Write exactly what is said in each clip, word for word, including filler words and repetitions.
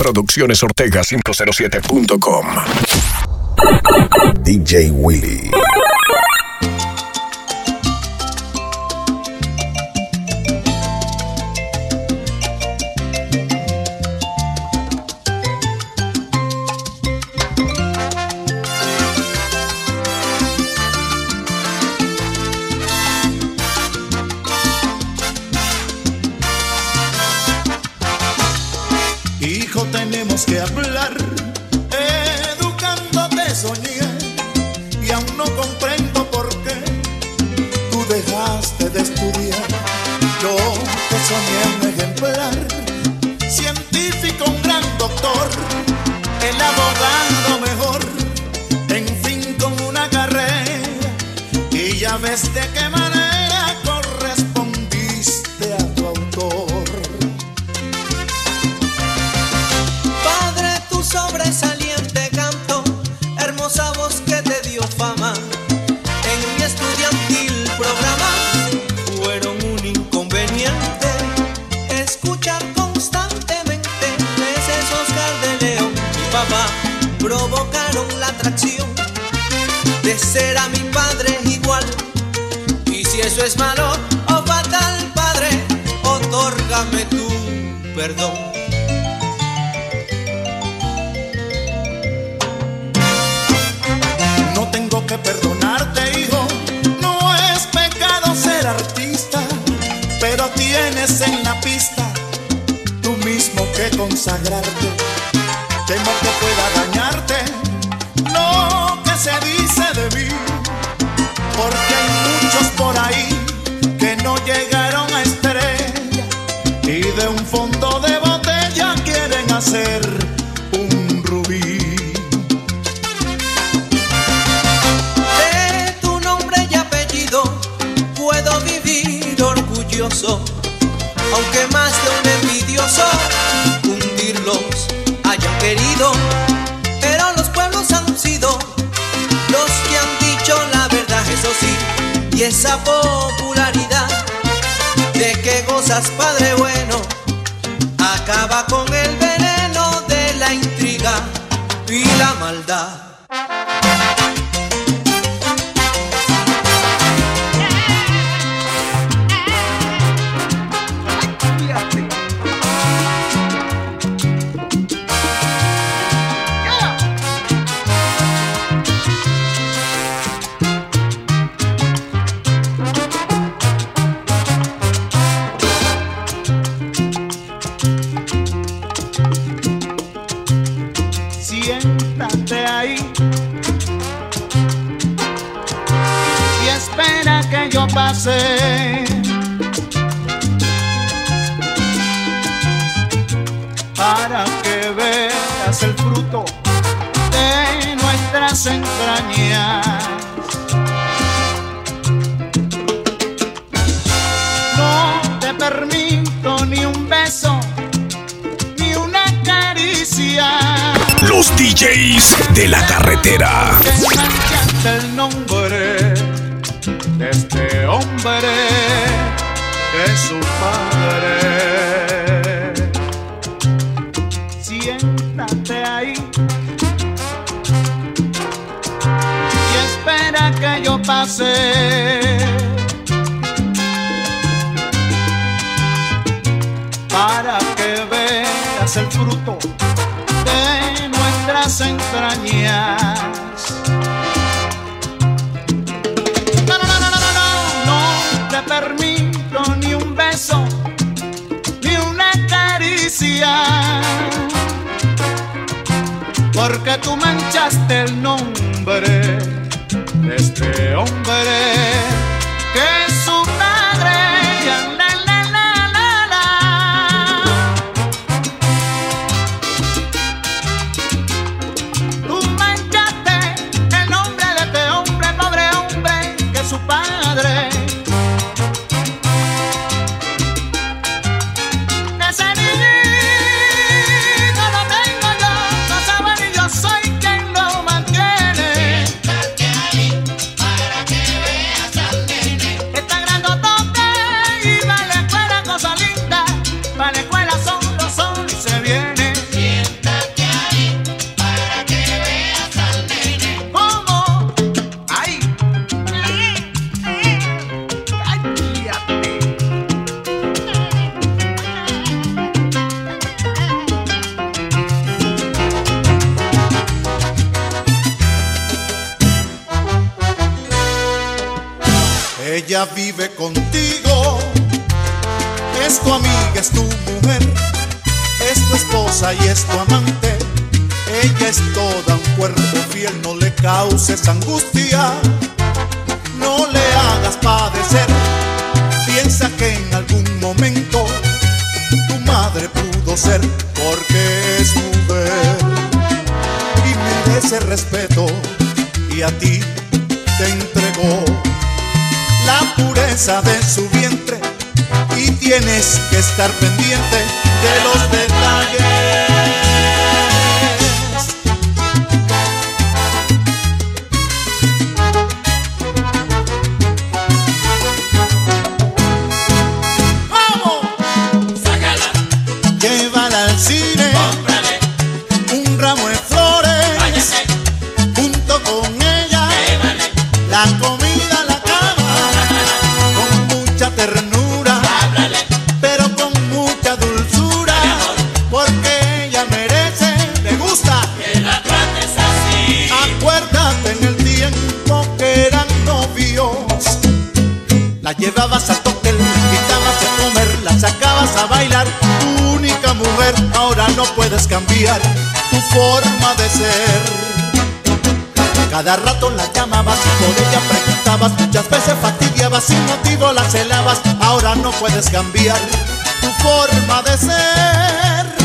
Producciones Ortega quinientos siete punto com. D J Willy. Hijo, tenemos que hablar, educándote soñé, y aún no comprendo por qué tú dejaste de estudiar. Yo te soñé un ejemplar, científico, un gran doctor, el abogado mejor, en fin con una carrera, y ya ves de qué manera correspondiste a tu autor. Sobresaliente canto, hermosa voz que te dio fama. En mi estudiantil programa fueron un inconveniente. Escuchar constantemente veces Oscar de León y papá provocaron la atracción de ser a mi padre igual. Y si eso es malo o fatal, padre, otórgame tu perdón. Que perdonarte, hijo, no es pecado ser artista, pero tienes en la pista tú mismo que consagrarte. Temo que pueda dañarte lo que se dice de mí, porque hay muchos por ahí que no llegaron a estrella y de un fondo de botella quieren hacer un rubí. Puedo vivir orgulloso, aunque más de un envidioso hundirlos hayan querido, pero los pueblos han sido los que han dicho la verdad, eso sí, y esa popularidad de que gozas, padre bueno, acaba con el veneno de la intriga y la maldad. Siéntate ahí y espera que yo pase para que veas el fruto de nuestras entrañas. No te permito ni un beso ni una caricia. Los D Js de la carretera. Que manchaste el nombre de este hombre, de su padre. Siéntate ahí y espera que yo pase para que veas el fruto de nuestras entrañas. No, no, no, no, no, no, no te permito ni un beso, ni una caricia, porque tú manchaste el nombre de este hombre que es su padre. La, la, la, la, la. Tú manchaste el nombre de este hombre, pobre hombre, que es su padre. Ese niñito lo tengo yo, no sabe ni yo soy quien lo mantiene. Siéntate ahí para que veas al Ella vive contigo, es tu amiga, es tu mujer, es tu esposa y es tu amante. Ella es toda un cuerpo fiel, no le causes angustia, no le hagas padecer. Piensa que en algún momento tu madre pudo ser, porque es mujer y merece respeto, y a ti te entregó la pureza de su vientre, y tienes que estar pendiente de los detalles. ¡Vamos! ¡Sácala! Llévala al cine. Cómprale un ramo de flores. Váyase junto con ella. Llévale la comida, la cama, con mucha ternura. Háblale, pero con mucha dulzura, porque ella merece, le gusta que la trates así. Acuérdate en el tiempo que eran novios, la llevabas al cóctel, invitabas a comer, la sacabas a bailar. Tu única mujer, ahora no puedes cambiar tu forma de ser. Cada rato la llamabas y por ella preguntabas, muchas veces fastidiabas, sin motivo la celabas. Ahora no puedes cambiar tu forma de ser.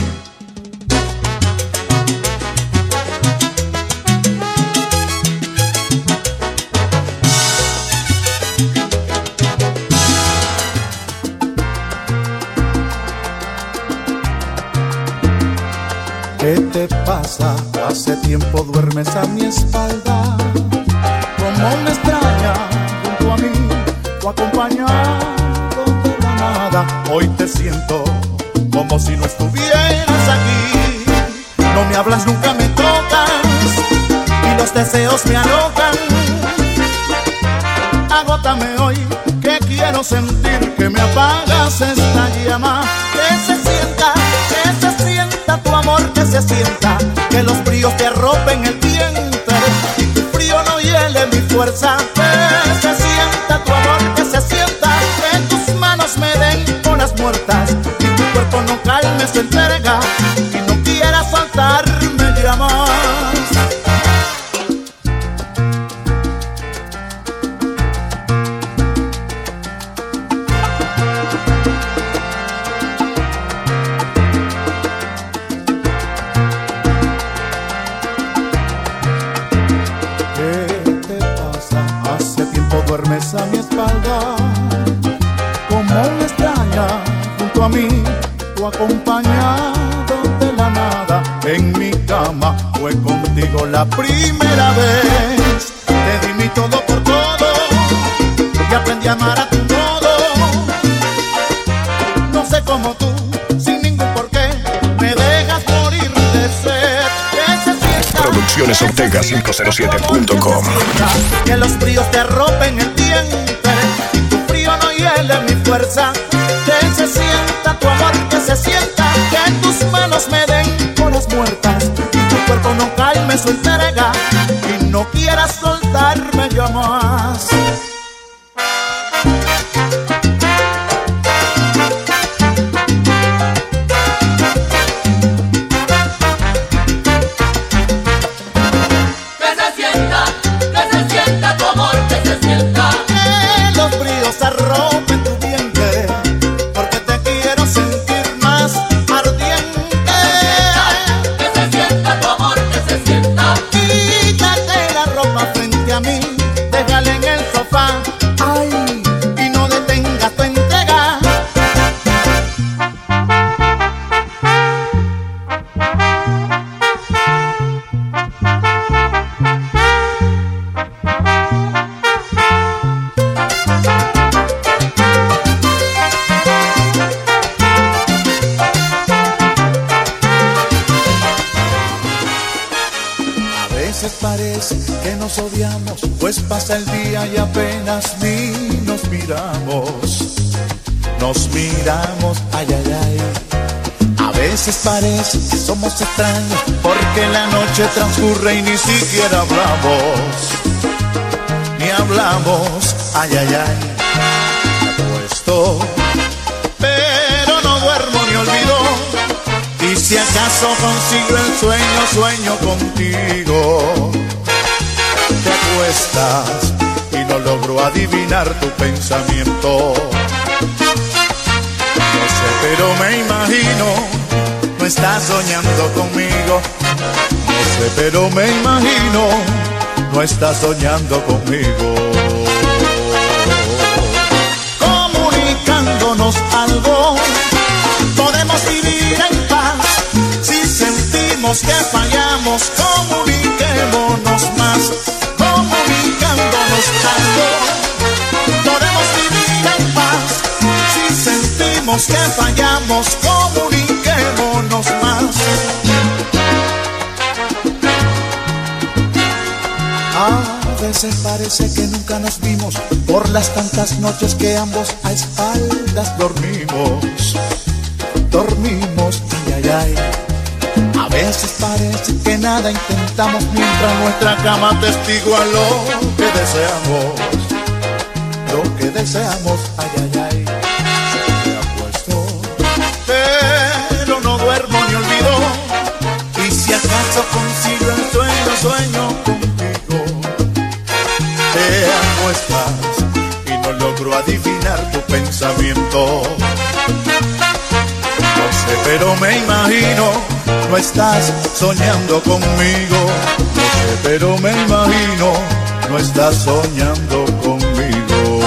¿Qué te pasa? Hace tiempo duermes a mi espalda, como me extraña junto a mí, o acompañado de la nada. Hoy te siento como si no estuvieras aquí. No me hablas, nunca me tocas, y los deseos me alocan. Agótame hoy, que quiero sentir que me apagas esta llama. Que se sienta, que se sienta tu amor, que se sienta, que los fríos te arropen el vientre y tu frío no hiele mi fuerza. Que se sienta tu amor, que se sienta, que tus manos me den horas muertas y tu cuerpo no calme su entrega y no quiera soltarme ya más. Duermes a mi espalda, como me extraña junto a mí, o acompañado de la nada. En mi cama fue contigo la primera vez. Te di mi todo por todo y aprendí a amar a tu modo. No sé cómo tú, sin ningún porqué, me dejas morir de sed. Que se sienta, Producciones Ortega cinco cero siete punto com. Que los fríos te arropen el vientre y tu frío no hiele mi fuerza. Que se sienta tu amor, que se sienta, que tus manos me den horas muertas y tu cuerpo no calme su entrega y no quieras soltarme ya más. Arropen tu vientre, porque te quiero sentir más ardiente. Que se sienta tu amor, que se sienta. Quítate la ropa frente a mí, déjala en el sofá, ay, y no detengas tu entrega. Parece que nos odiamos, pues pasa el día y apenas ni nos miramos. Nos miramos, ay, ay, ay. A veces parece que somos extraños, porque la noche transcurre y ni siquiera hablamos. Ni hablamos, ay, ay, ay, me acuesto, pero no duermo ni olvido. Y si acaso consigo el sueño, sueño contigo. Te acuestas y no logro adivinar tu pensamiento. No sé, pero me imagino, no estás soñando conmigo. No sé, pero me imagino, no estás soñando conmigo. Comunicándonos algo, podemos vivir en paz. Si sentimos que fallamos, comuniquémonos más. Comunicándonos algo, podemos vivir en paz. Si sentimos que fallamos, comuniquémonos más. A veces parece que nunca nos vimos por las tantas noches que ambos a espaldas dormimos. Dormimos, ay, ay, ay. A veces parece que nada intentamos mientras nuestra cama testigua lo que deseamos. Lo que deseamos, ay, ay, ay. Me acuesto, pero no duermo ni olvido. Y si acaso consigo el sueño, sueño contigo. Te acuestas y no logro adivinar tu pensamiento. No sé, pero me imagino, no estás soñando conmigo. No sé, pero me imagino, no estás soñando conmigo.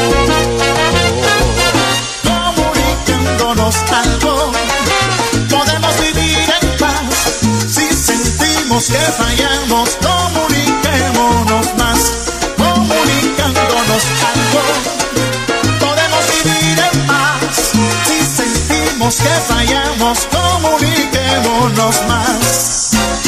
Comunicándonos algo, podemos vivir en paz. Si sentimos que fallamos, comuniquémonos más. Comunicándonos algo, podemos vivir en paz. Si sentimos que fallamos, comuniquémonos más.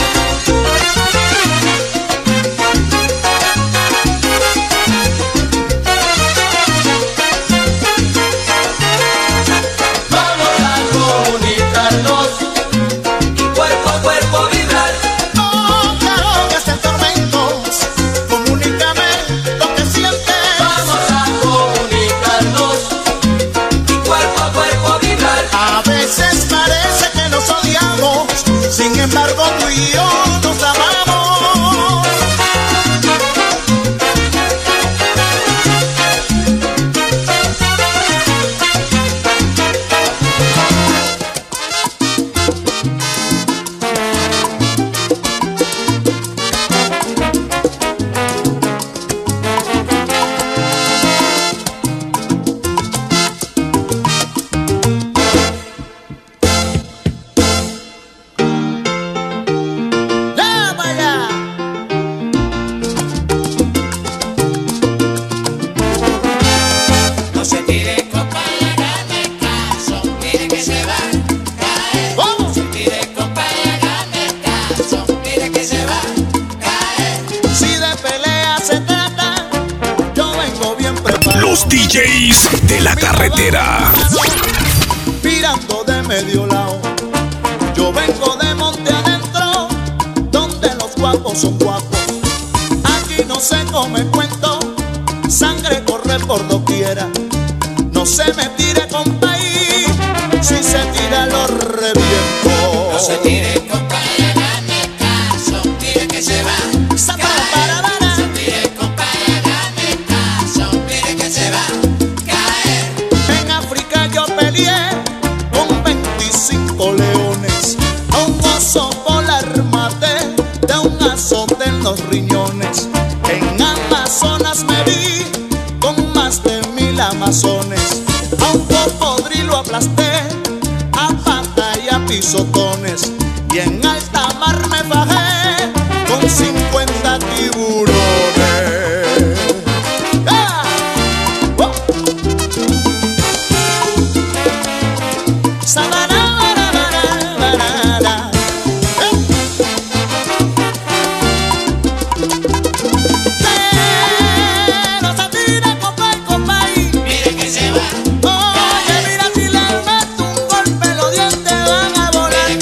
Vamos a comunicarnos y cuerpo a cuerpo vibrar. No te ahogues en tormentos, comunícame lo que sientes. Vamos a comunicarnos y cuerpo a cuerpo vibrar. A veces parece que nos odiamos, sin embargo tú y yo nos amamos. ¡Ya, vaya! No se tire copa y hágame caso, mire que se va a caer. ¡Vamos! No se tire copa y hágame caso, mire que se va a caer. Si de pelea se trata, yo vengo bien preparado. Los D Js de la carretera. Mirando de medio lado, yo vengo de monte adentro, donde los guapos son guapos. Aquí no se come cuento, sangre corre por doquiera. No se me tire con país, si se tira lo reviento. No se tire copa y hágame caso, mire que se va a Sa- caer. para, para, para. No se tire copa y hágame caso, mire que se va a caer. En África yo peleé con veinticinco leones. A un oso polar maté de un azote en los riñones. En Amazonas me vi con más de mil amazones. A un cocodrilo aplasté a pata y a pisotones. Y en alta mar me bajé con cincuenta tiburones. ¡Ah! ¡Oh! Sabarabarabarabara. ¡Eh! Pero se tira copa y copa y Mire que se va a oye, mira si le meto un golpe los dientes van a volar.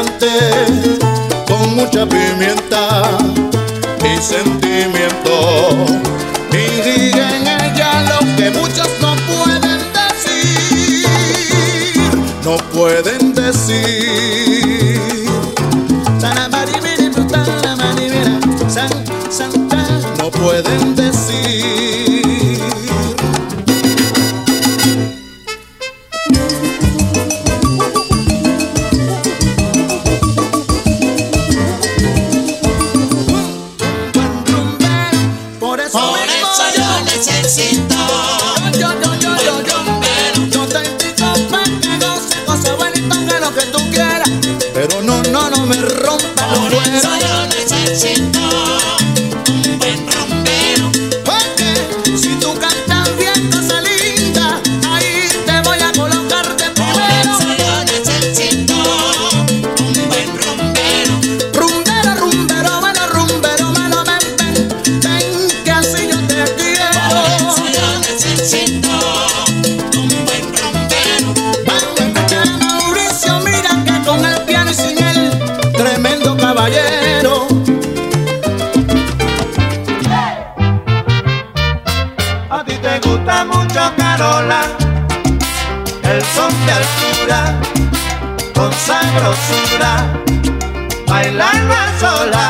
picante, con mucha pimienta y sentimiento. Y en ella lo que muchos no pueden decir, no pueden decir. No pueden decir. Por eso, Por eso yo necesito yo, yo, yo, yo, yo, yo, yo te invito para que goces cosas buenitas que lo que tú quieras, pero no, no, no me rompas los Por eso huevos. yo necesito un buen rumbero. Porque si tú cantas bien cosa linda, ahí te voy a colocar de Por primero. eso yo necesito un buen rumbero. Rumbero, rumbero, bueno, rumbero, malo, ven, ven, ven, que así yo te Por quiero. eso yo necesito un buen rumbero. Vamos a escuchar a Mauricio, mira que con el piano y sin él, tremendo caballero. A ti te gusta mucho, Carola, el son de altura, con sabrosura, bailarlo a sola.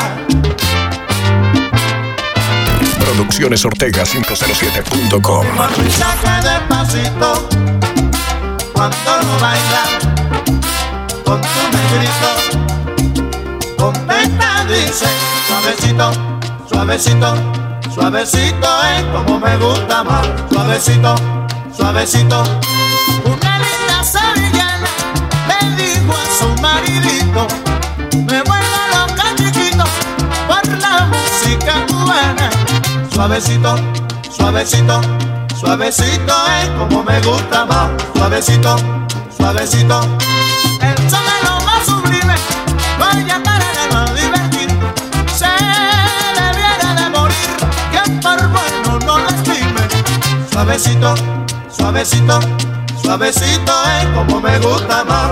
Producciones Ortega cinco cero siete punto com. Mami, saca despacito cuando lo baila con tu negrito. Contenta dice, suavecito, suavecito, suavecito es como me gusta más. Suavecito, suavecito. Una linda sevillana le dijo a su maridito, me vuelvo loca chiquito por la música cubana. Suavecito, suavecito, suavecito es como me gusta más. Suavecito, suavecito. El son es lo más sublime, vaya para el alma divertir. Se debiera de morir, quien por bueno no lo estime. Suavecito, suavecito, suavecito es como me gusta más.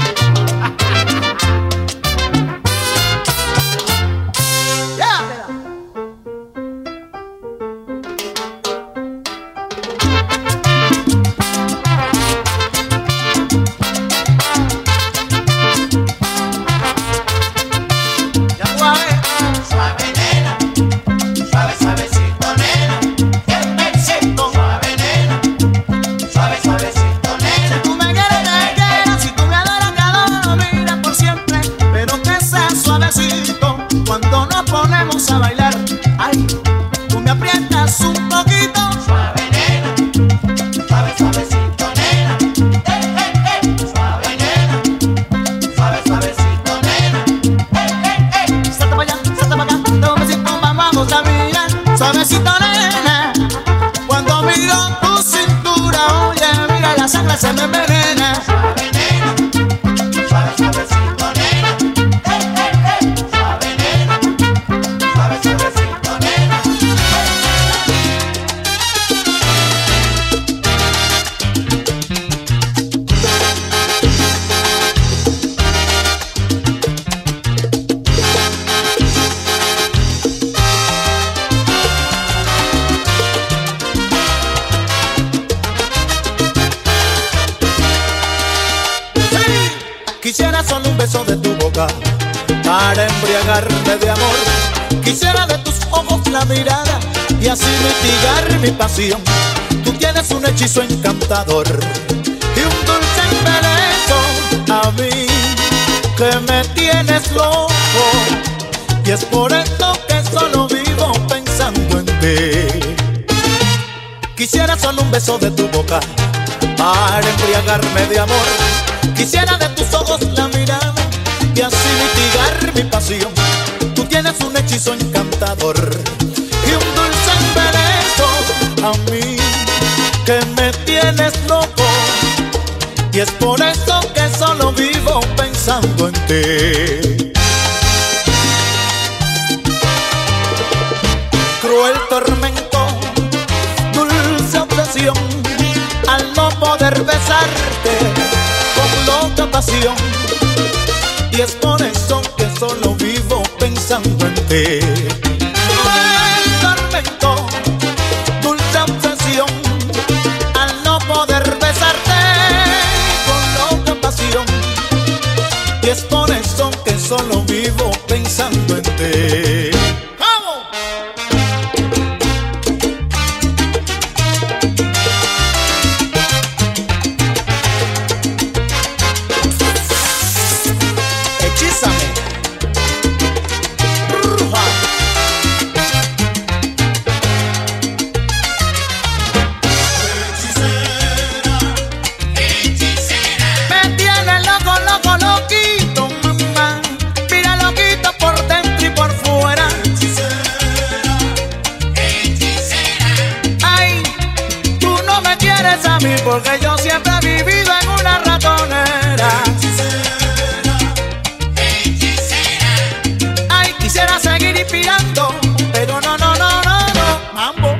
Suave nena, suave, suavecito nena. Suavecito, suave nena, suave, suavecito nena. Si tú me quieres, te quiero. Si tú me adoras, te adoro. Mira por siempre, pero que sea suavecito. Cuando nos ponemos a bailar, ay, tú me aprietas un poquito. Suave nena, suave, suavecito nena. Eh, eh, eh. Suave nena, suave, suavecito nena. Eh, eh, eh. Salta para allá, salta para acá, da un besito, vamos a mirar. Suavecito, nena. Cuando miro tu cintura, oye, mira, la sangre se me envenena. Suave nena, suave, suavecito nena. Eh, eh, eh. Suave nena, suave, suavecito nena. Quisiera solo un beso de tu boca para embriagarme de amor. Quisiera de tus ojos la mirada y así mitigar mi pasión. Tú tienes un hechizo encantador y un dulce embeleso a mí que me tienes loco. Y es por esto que solo vivo pensando en ti. Quisiera solo un beso de tu boca para embriagarme de amor. Quisiera de tus ojos la mirada y así mitigar mi pasión. Tú tienes un hechizo encantador y un dulce embeleso a mí que me tienes loco. Y es por eso que solo vivo pensando en ti. Cruel tormento, dulce obsesión, al no poder besarte con loca pasión. y es por eso que solo vivo pensando en ti. Me tormentó dulce obsesión al no poder besarte con loca pasión, y es por eso que solo vivo pensando en ti. Porque yo siempre he vivido en una ratonera. Hechicera, hechicera. Ay, quisiera seguir inspirando, pero no, no, no, no, no, mambo.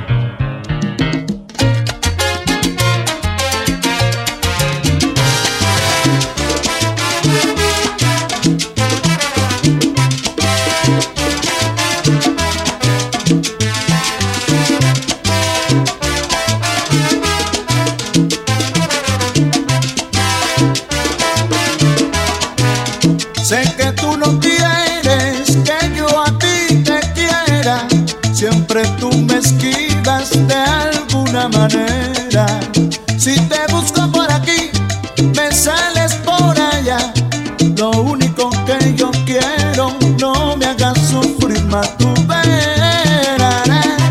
Sé que tú no quieres que yo a ti te quiera, siempre tú me esquivas de alguna manera. Si te busco por aquí, me sales por allá. Lo único que yo quiero, no me hagas sufrir más tu vera.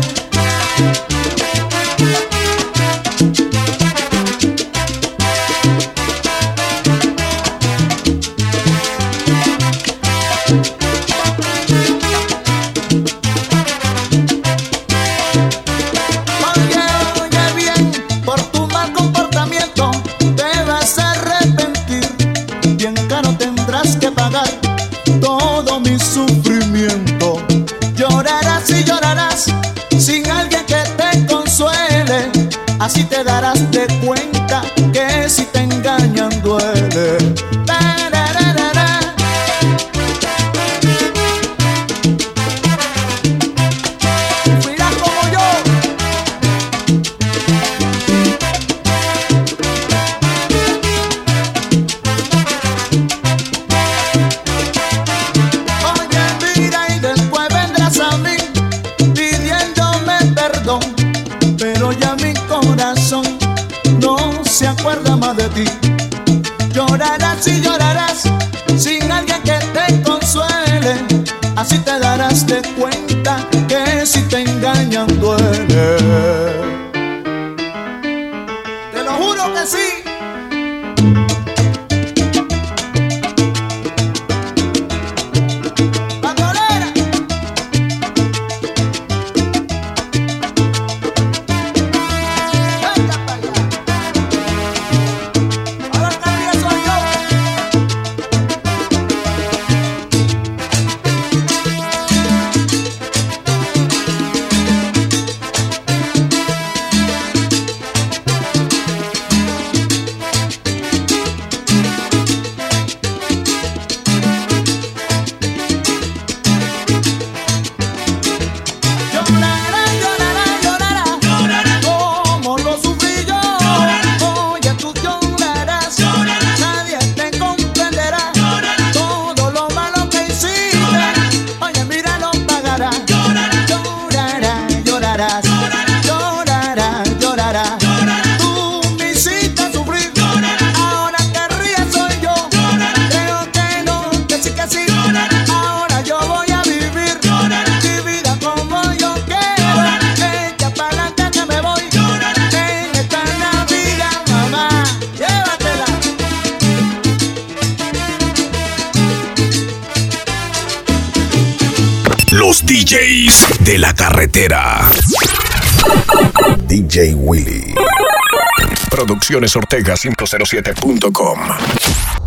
Todo mi sufrimiento, llorarás y llorarás sin alguien que te consuele. Así te darás de cuenta que si te engañan duele. La, la, la, la, la. Mira como yo. Pero ya mi corazón no se acuerda más de ti. Llorarás y llorarás sin alguien que te consuele. Así te darás de cuenta que si te engañan duele. Te lo juro que sí. Los D Js de la carretera. D J Willy. Producciones Ortega cinco cero siete punto com.